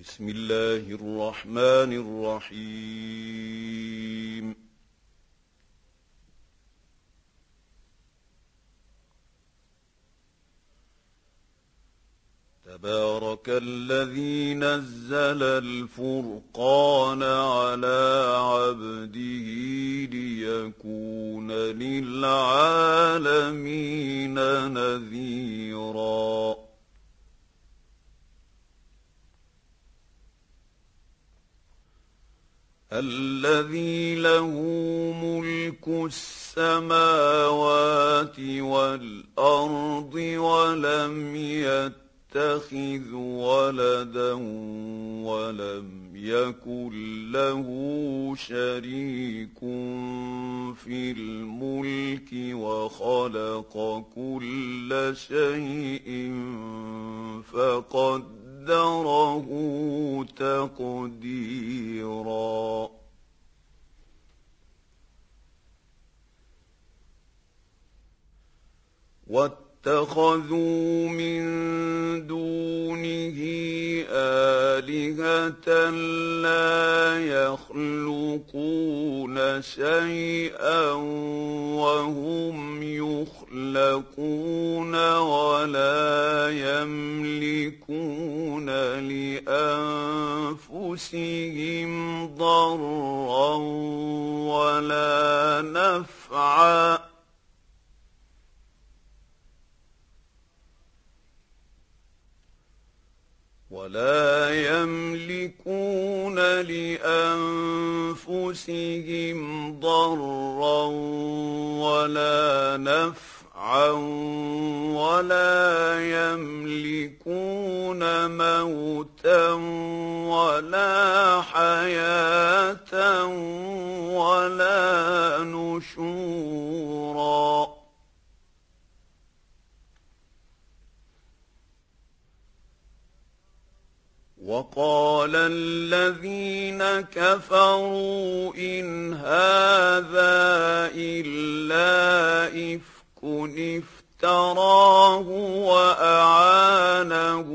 بسم الله الرحمن الرحيم تبارك الذي نزل الفرقان على عبده ليكون للعالمين نذيرا الذي له ملك السماوات والأرض ولم يتخذ ولدا ولم يكن له شريك في الملك وخلق كل شيء فقدره تقديرا واتخذوا من دونه آلهة لا يخلقون شيئا وهم يخلقون ولا يملكون لأنفسهم ضرا ولا نفعا ولا يملكون موتا ولا حياة ولا نشورا وقال الذين كفروا إن هذا إلا إفك افتراه وأعانه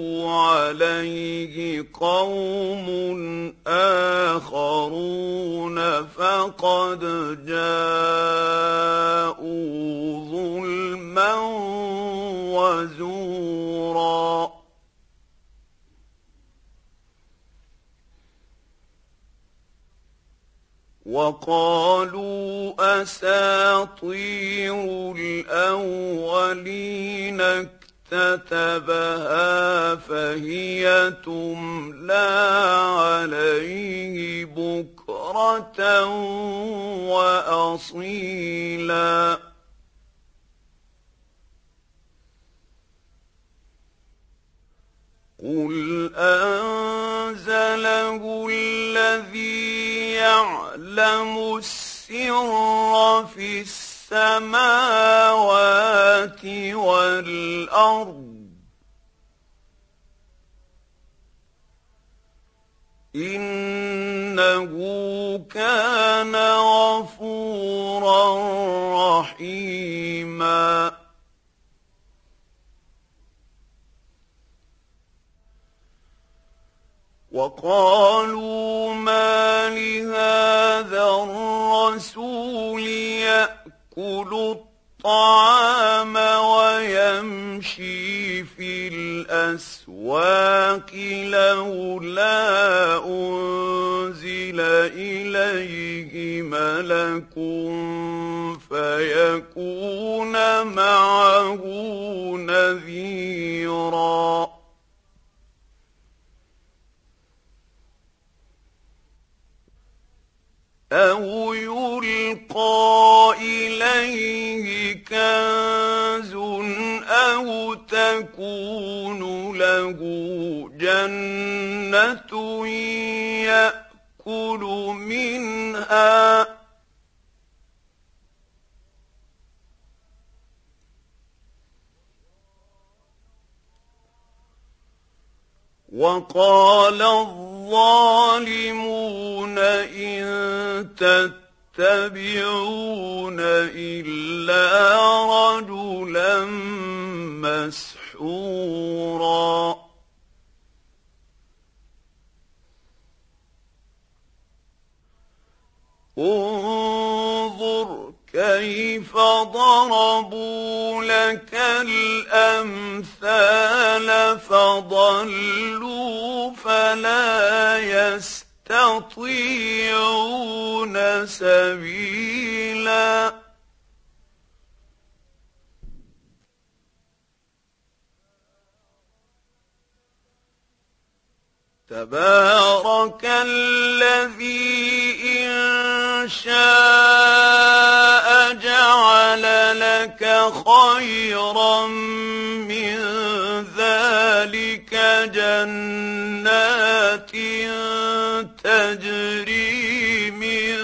عليه قوم آخرون فقد جاءوا ظلما وزورا وقالوا أساطير الأولين اكتتبها فهي تملى عليه بكرة وأصيلا قل أنزله الذي يعلم السر في السماوات والأرض إنه كان غفورا رحيما وقالوا ما لهذا الرسول يأكل الطعام ويمشي في الأسواق لولا أنزل إليه ملك فيكون معه نذيرا أو يلقى إليه كنز أو تكون له جنة يأكل منها وقال الظالمون إن تتبعون إلا رجلا مسحورا انظر كيف ضربوا لك الأمثال فضلوا فلا يستطيعون سبيلا تبارك الذي إن شاء جعل لك خيرا من ذلك جنات تجري من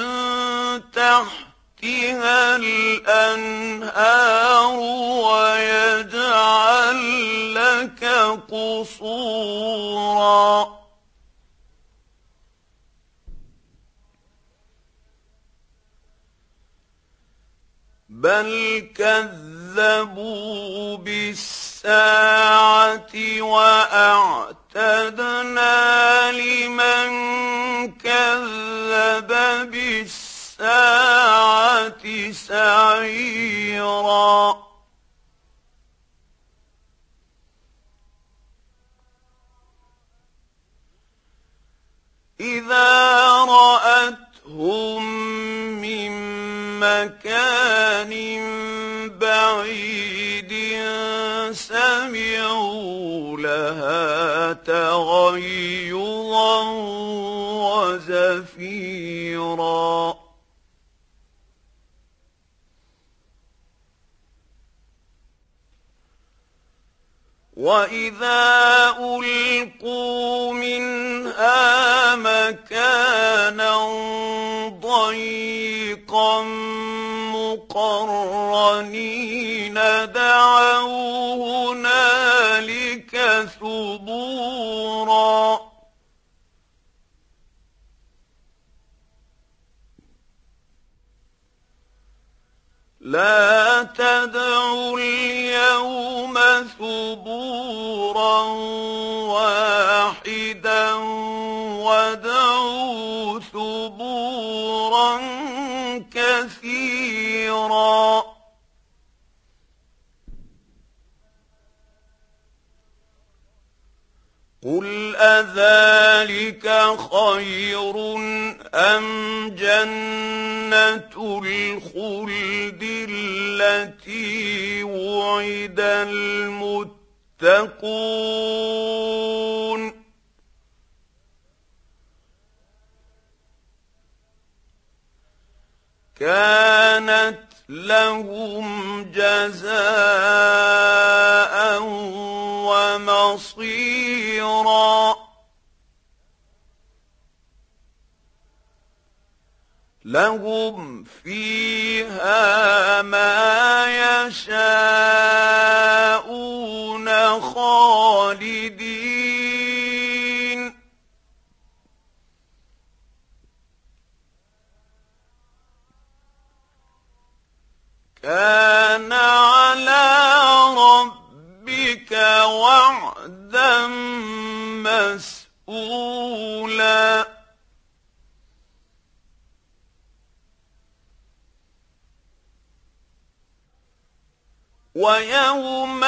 تحتها الأنهار ويجعل لك قصورا بل كذبوا بالساعة وأعتدنا لمن كذب بالساعة سعيرا إذا رأتهم من مكان بعيد سمعوا لها تغيظا وزفيرا وإذا ألقوا منها مكانا ضيقا مقرنين دعوا هنالك ثبورا لا تدعوا اليوم ثبورا واحدا وادعوا ثبورا كثيرا قل أذلك خير أم جنة الخلد التي وعد المتقون كانت لهم جزاء ومصيرا لهم فيها ما يشاءون خالدين كان على ربك وعدا مسئولا ويوم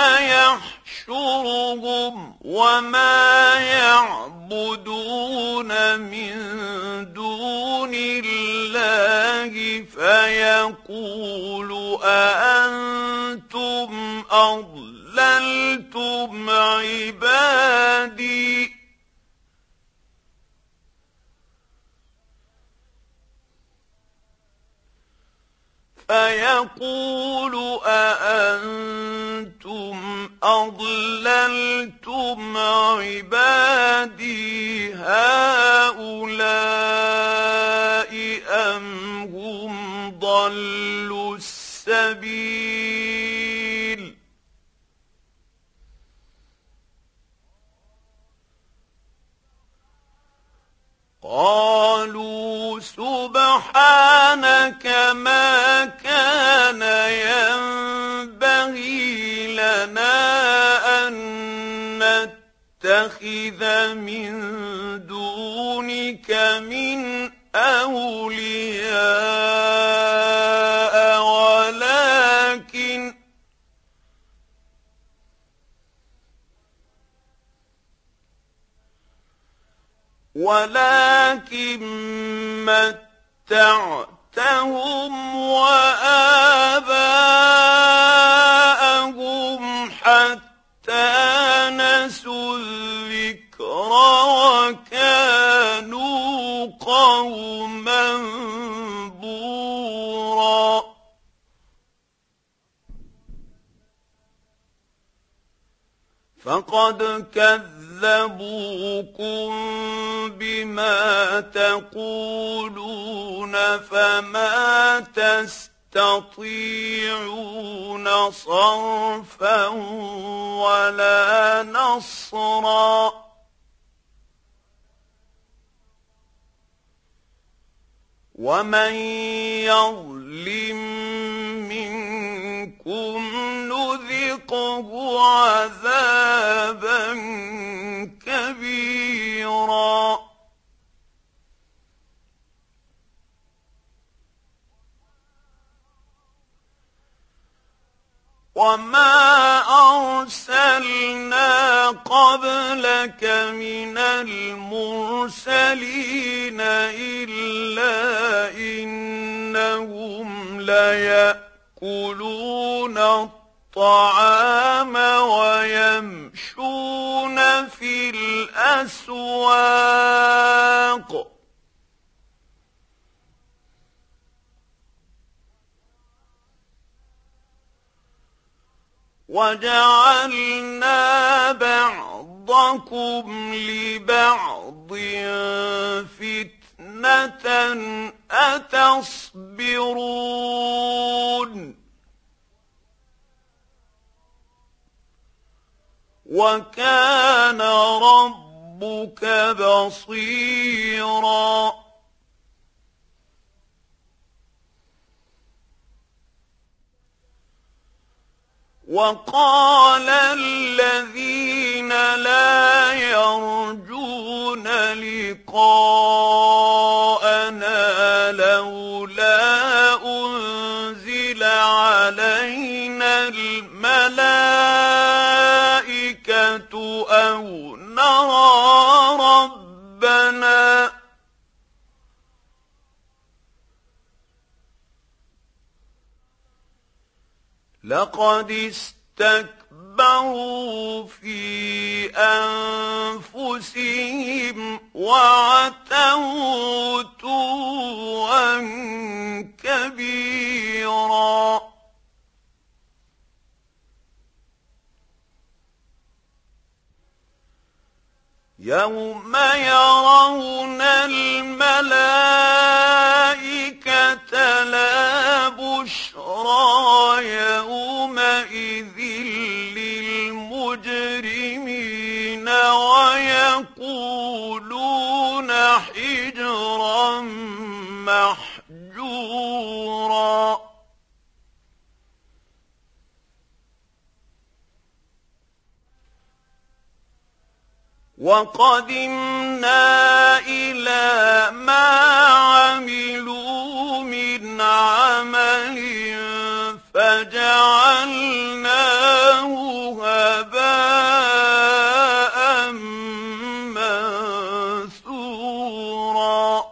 يحشرهم وما يعبدون من دون الله فيقول أأنتم أضللتم عبادي فيقول أأنتم أضللتم عبادي هؤلاء أم هم ضلوا السبيل قالوا سبحانك ما كان ينبغي لنا أن نتخذ من دونك من أولياء ولكن متعتهم وآباءهم حتى نسوا الذكر وكانوا قوما بورا فقد كذبوكم بما تقولون فما تستطيعون صرفا ولا نصرا ومن يظلم منكم نذقه عذابا كبيرا وما أرسلنا قبلك من المرسلين إلا إنهم ليأكلون الطعام ويمشون في الأسواق وجعلنا بعضكم لبعض فتنة أتصبرون وكان ربك بصيرا وقال الذين لا يرجون لقاءنا لولا أنزل علينا الملائكة أو نرى ربنا لقد استكبروا في أنفسهم وعتوا عتوا كبيرا يوم يرون الملائكة لا بشرى يومئذ للمجرمين ويقولون حجرا محجورا وقدمنا إلى ما عملوا من عمل فجعلناه هباء منثورا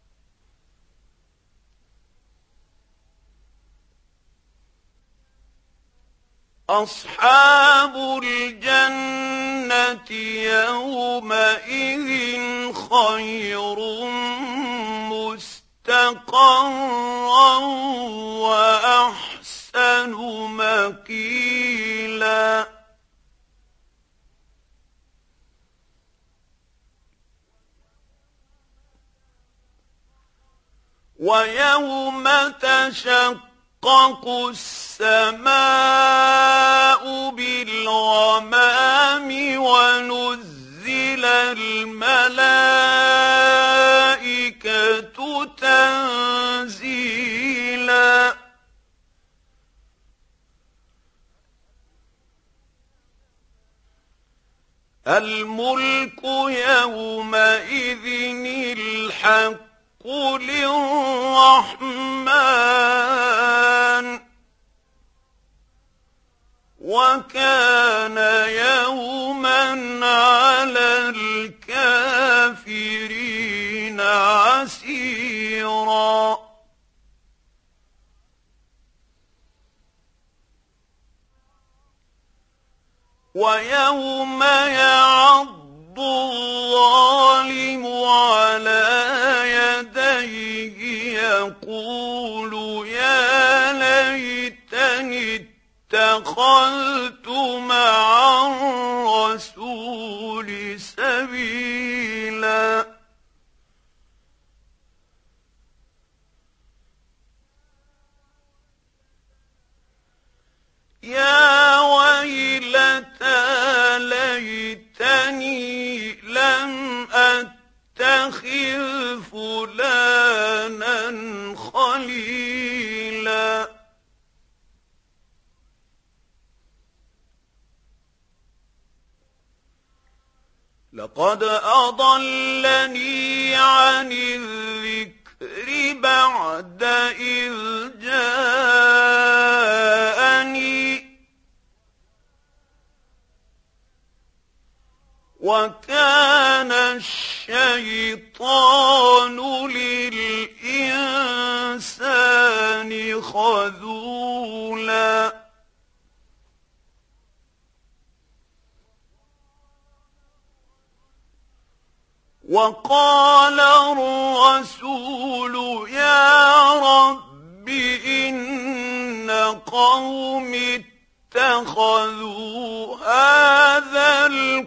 أصحاب الجنة يومئذ خير مستقرا وأحسن مقيلا ويوم تشقق السماء بالغمام ونزل الملائكة تنزيلا الملك يومئذ الحق للرحمن وكان يوما على الكافرين عسيرا ويوم يعض الظالم على يديه يقول يا ليتني اتخذت مع الرسول سبيلا يا ويلتى ليتني لم أتخذ فلانا خليلا لقد أضلني عن الذكر بعد إذ جاءني وكان الشيطان للإنسان خذولا وقال الرسول يا رب إن قومي اتخذوا هذا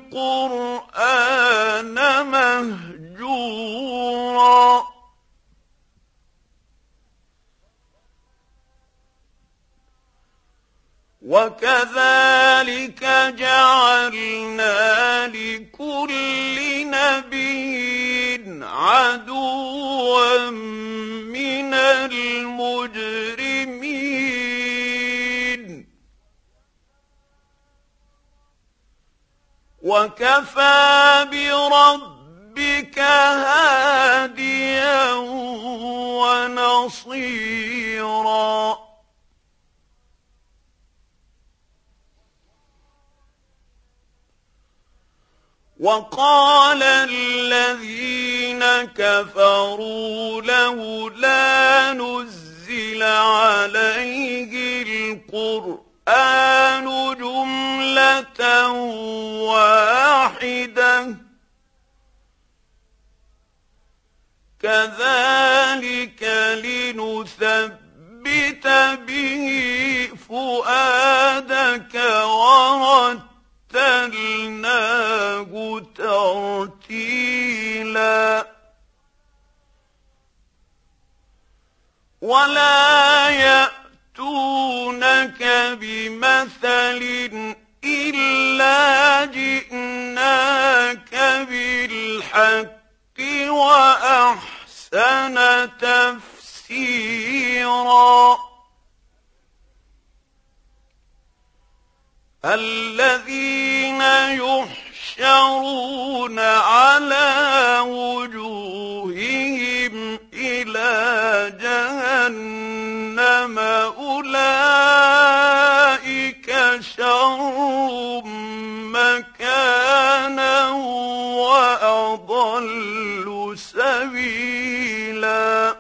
القرآن مهجورا وكذلك جعلنا لكل نبي عدوا من المجرمين وكفى بربك هاديا ونصيرا وقال الذين كفروا لولا نزل عليه القرآن جملة واحدة كذلك لنثبت به فؤادك ورتلناه ترتيلا ولا يأتونك بمثل إلا جئناك بالحق وأحسن تفسيرا الذين يحشرون على وجوههم إلى جهنم أولئك شر مكانا وأضل سبيلا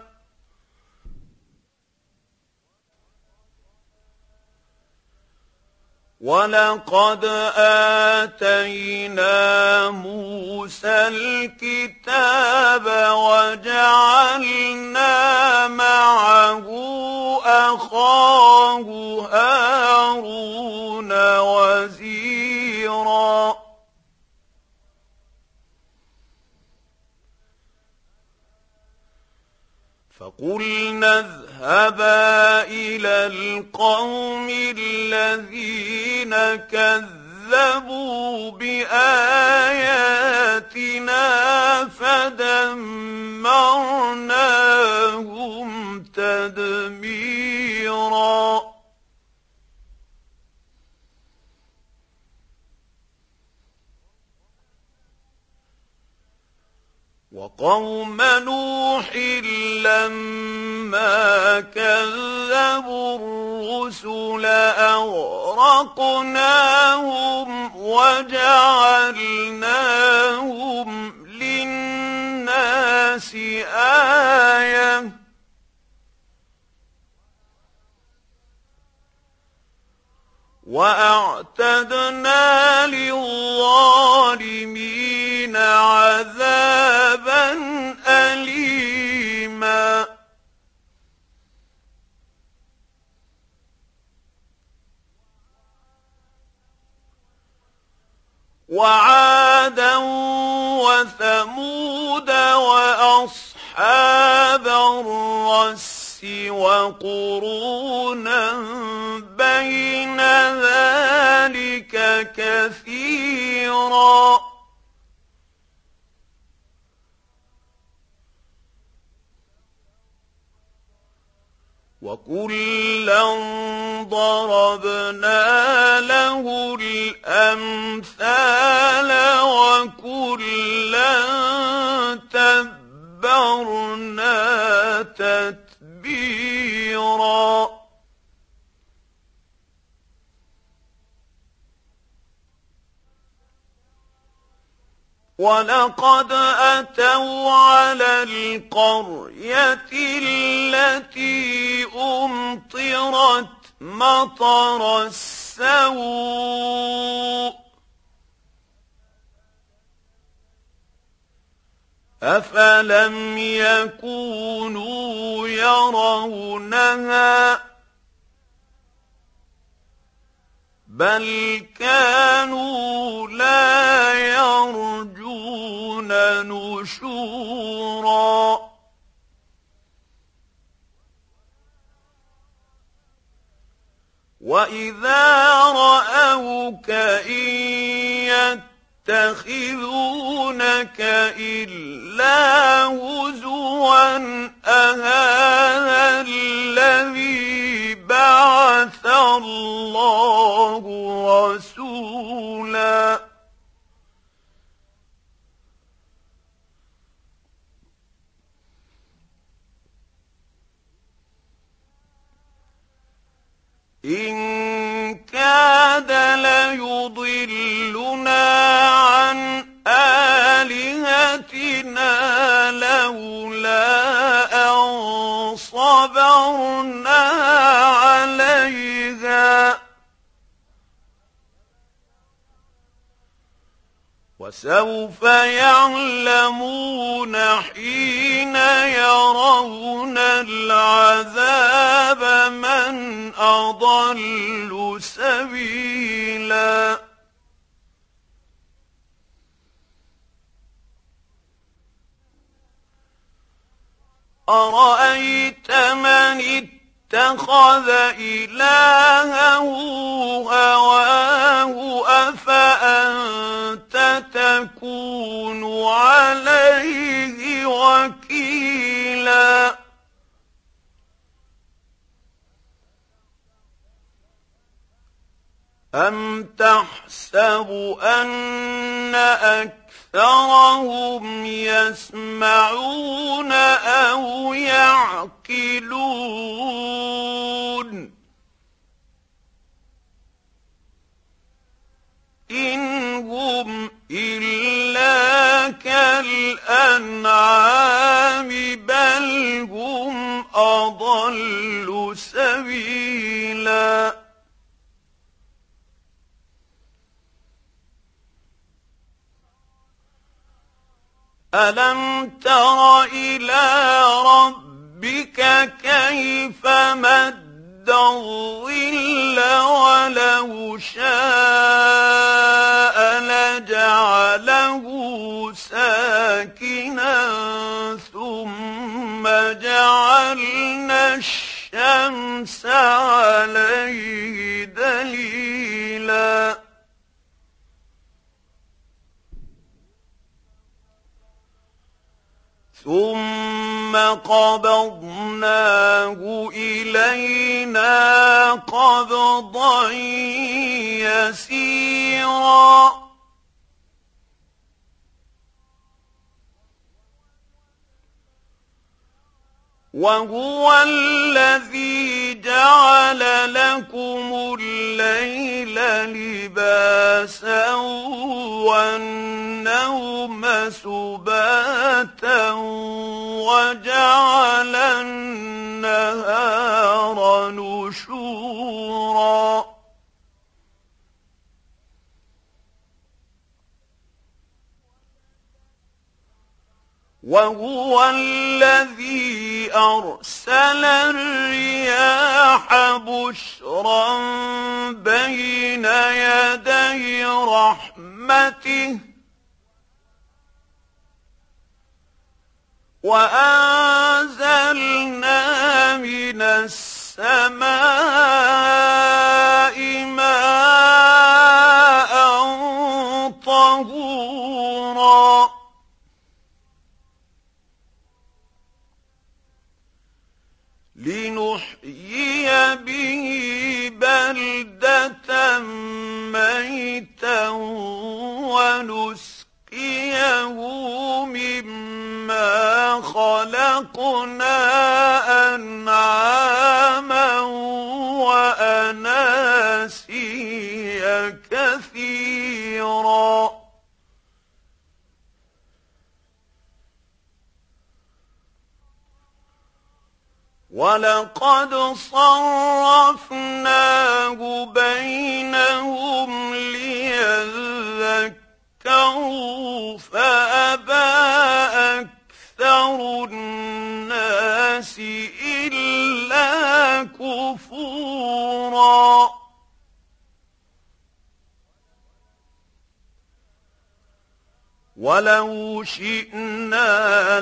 ولقد آتينا موسى الكتاب وجعلنا معه أخاه هارون وزيرا فقلنا اذهبا إلى القوم الذين كذبوا بآياتنا فدمرناهم تدميرا وقوم نوح لما كذبوا الرسل أغرقناهم وجعلناهم للناس آية وأعتدنا للظالمين عذابا أليما وعادا وثمود وأصحاب الرس وقرونا بين ذلك كثيرا وكلا ضربنا له الأمثال وكلا تبرنا تتبيرا ولقد أتوا على القرية التي أمطرت مطر السوء أفلم يكونوا يرونها بل كانوا لا يرجون نشورا وإذا رأوك إن يتخذونك إلا هزوا أهذا الذي بعث الله رسولا إن كاد ليضلنا عن آلهتنا لولا أن صبرنا عليها وسوف يعلمون حين يرون العذاب من أضل سبيلا أرأيت من اتخذ إلهه هواه أفأنت تكون عليه وكيلا أم تحسب أن أكثرهم يسمعون أو يعقلون إن هم إلا كالأنعام بل هم أضل سبيلا ألم تر إلى ربك كيف مد الظل ولو شاء لجعله ساكنا ثم جعلنا الشمس عليه دليلا ثم قبضناه إلينا قبضا يسيرا وهو الذي جعل لكم الليل لباسا والنوم سباتا وجعل النهار نشورا وهو الذي أرسل الرياح بشرا بين يدي رحمته وأنزلنا من السماء ماء طهورا لنحيي به بلدة ميتا ونسقيه مما خلقنا أنعاما وأناسيا كثيرا ولقد صرفناه بينهم ليذكروا فأبى أكثر الناس إلا كفورا ولو شئنا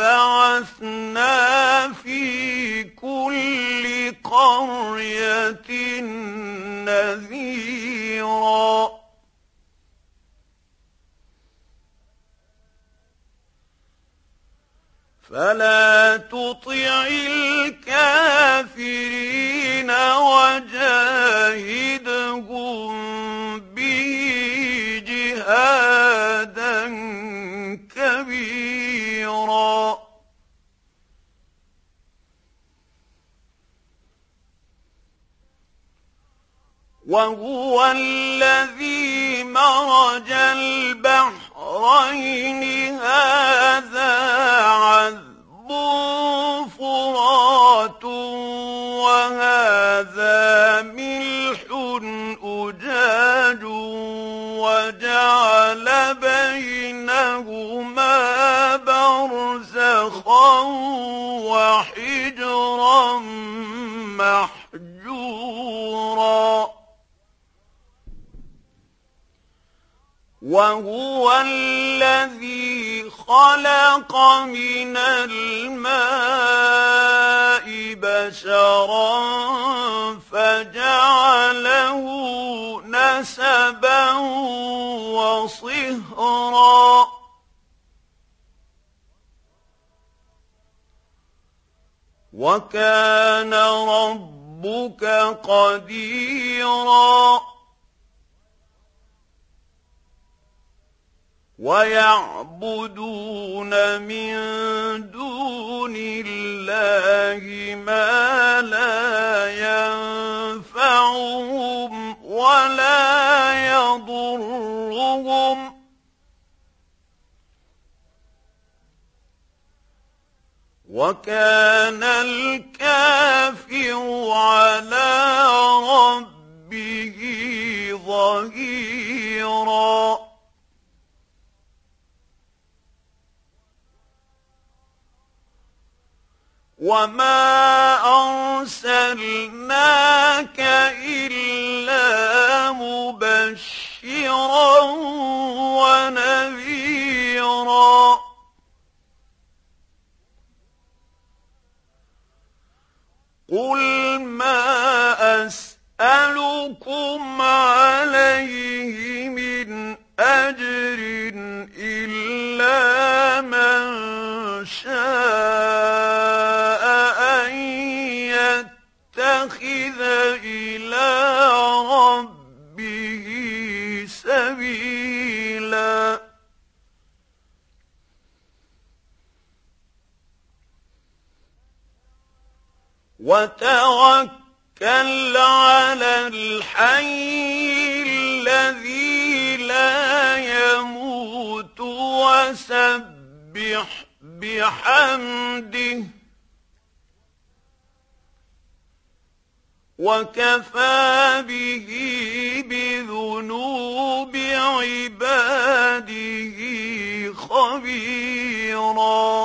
لبعثنا في كل قرية نذيرا فلا تطع الكافرين وجاهدهم به جهادا كبيرا وهو الذي مرج البحرين هذا عذب فرات وهذا ملح أجاج وجعل بينهما برزخا وحجرا محجورا وهو الذي خلق من الماء بشرا فجعله نسبا وصهرا وكان ربك قديرا ويعبدون من دون الله ما لا ينفعهم ولا يضرهم وكان الكافر على ربه ظهيرا وما أرسلناك إلا مبشرا ونذيرا قل ما أسألكم عليه من أجر إلا من شاء أن يتخذ إلى ربه سبيلا وتوكل على الحي الذي لا يموت وسبح بحمده وكفى به بذنوب عباده خبيرا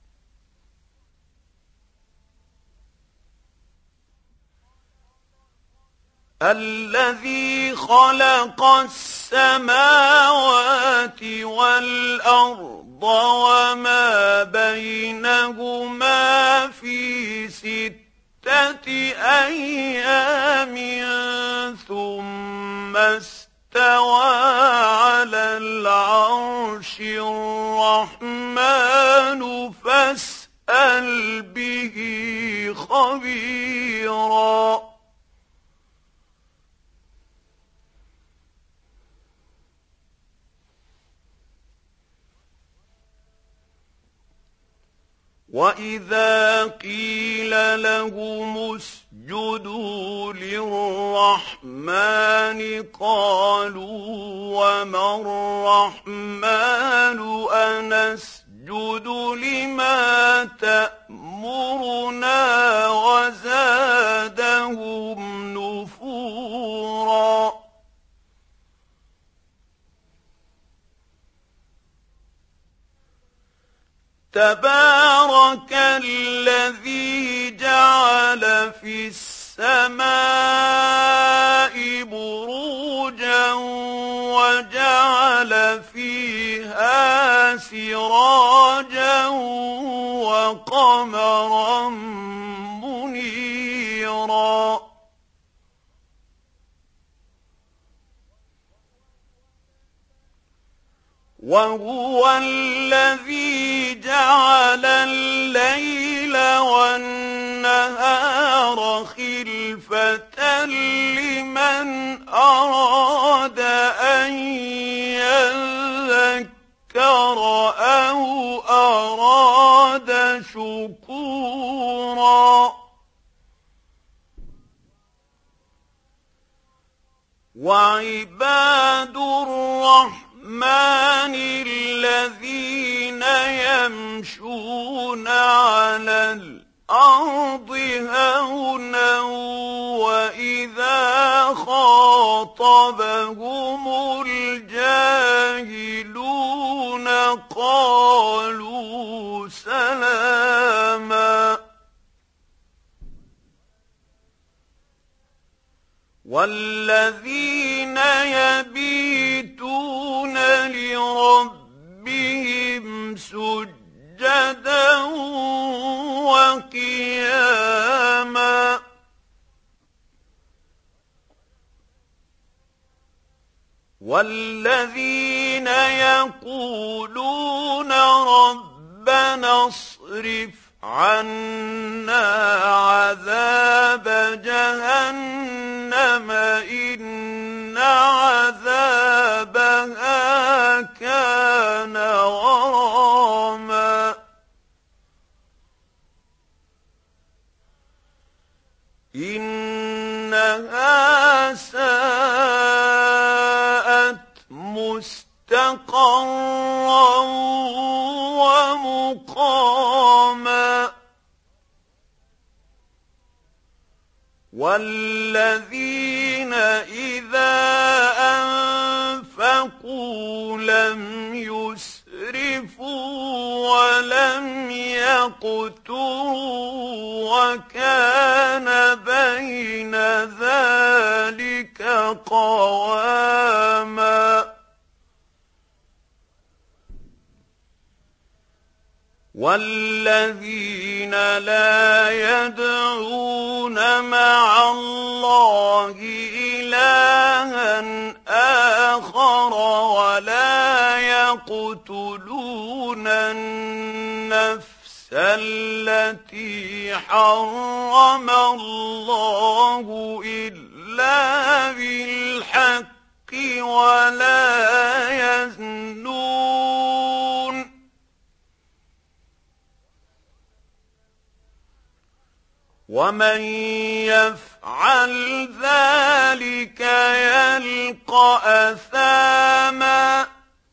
الذي خلق السماوات والأرض وما بينهما في 6 أيام ثم استوى على العرش الرحمن فاسأل به خبيرا وَإِذَا قِيلَ لَهُمُ اسْجُدُوا لِلرَّحْمَنِ قَالُوا وَمَا الرَّحْمَنُ أَنَسْجُدُ لِمَا تَأْمُرُنَا وَزَادَهُمْ نُفُورًا تبارك الذي جعل في السماء بروجا وجعل فيها سراجا وقمرا منيرا وهو الذي جعل الليل والنهار خلفة لمن أراد أن يذكر أو أراد شكورا وعباد الرحمن الذين يمشون على الأرض هونا وإذا خاطبهم الجاهلون قالوا سلاما والذين يبيتون لربهم سجدا وقياما والذين يقولون ربنا اصرف عنا عذاب جهنم إن عذابها كان غراما إنها ساءت مستقرا ومقاما والذين إذا أنفقوا لم يسرفوا ولم يقتروا وكان بين ذلك قواما والذين لا يدعون مع الله إلها آخر ولا يقتلون النفس التي حرم الله إلا بالحق ولا يزنون ومن يفعل ذلك يلقى أثاما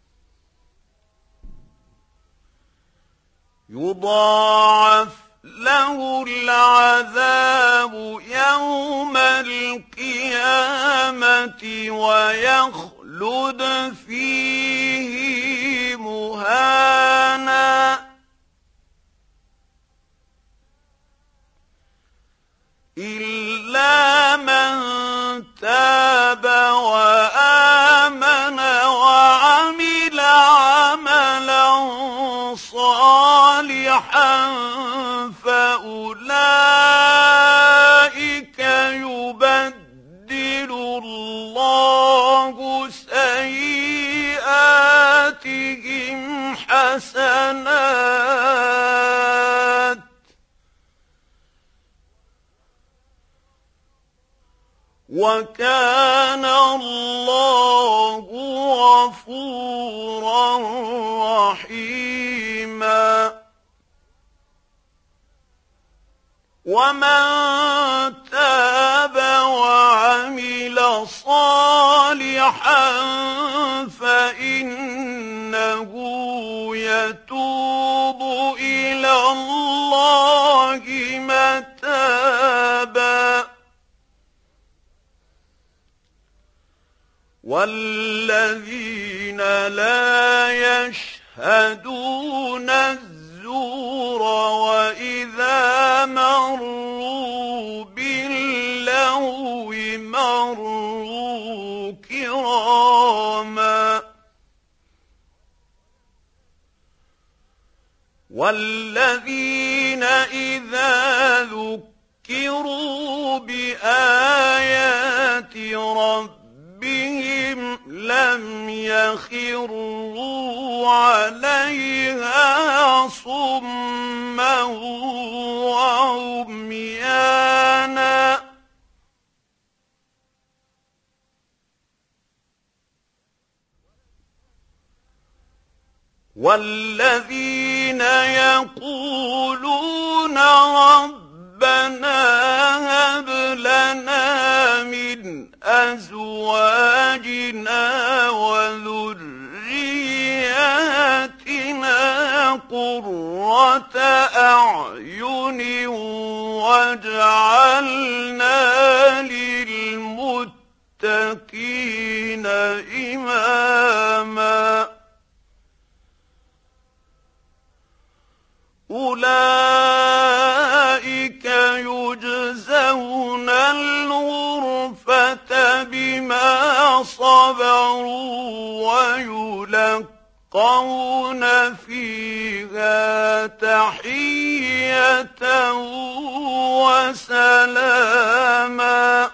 يضاعف له العذاب يوم القيامة ويخلد فيه مهانا إلا من تاب وآمن وعمل عملا صالحا فأولئك يبدل الله سيئاتهم حسنات وكان الله غفورا رحيما ومن تاب وعمل صالحا فإنه يتوب إلى الله متابا والذين لا يشهدون الزور وإذا مروا باللغو مروا كراما والذين إذا ذكروا بآيات ربهم لم يخروا عليها صما وعميانا والذين يقولون ربنا هب لنا من أزواجنا وذرياتنا قرة أعين واجعلنا للمتقين إماما أولئك يجزون الغرفة بما صبروا ويلقون فيها تحية وسلاما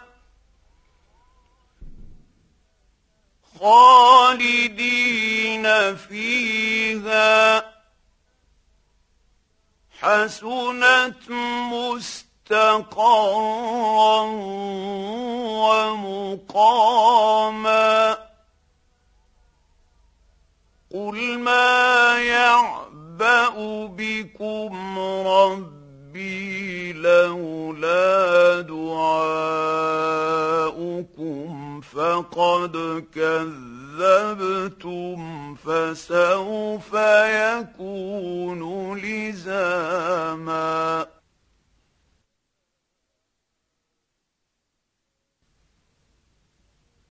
خالدين فيها حسنت مستقرا ومقاما قل ما يعبأ بكم ربي لولا دعاؤكم فقد كذبتم فسوف يكون لزاما